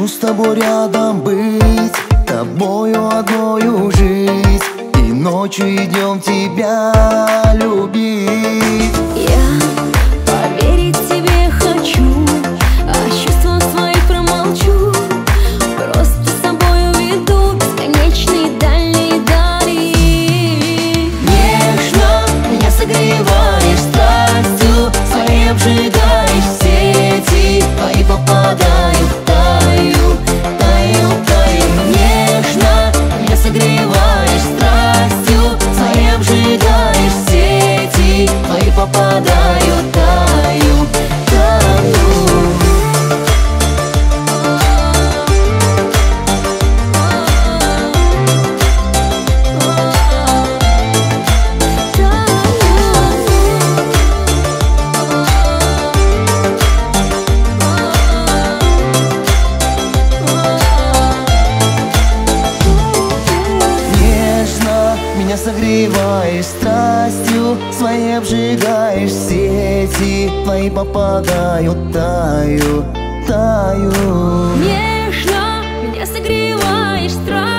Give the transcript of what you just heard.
Хочу с тобой рядом быть, тобою одною жить, и ночью идем тебя любить. Я поверить тебе хочу, о чувствах своих промолчу. Просто с собой уведу бесконечные дальние дали. Нежно меня согреваешь страстью своей, обжигаешь сети твои, попадаю, таю, таю, таю. Нежно меня согреваешь страстью своей, обжигаешь сети твои, попадаю, таю, таю. Меня согреваешь страстью своей, обжигаешь сети твои, попадаю, таю, таю. Нежно меня согреваешь страстью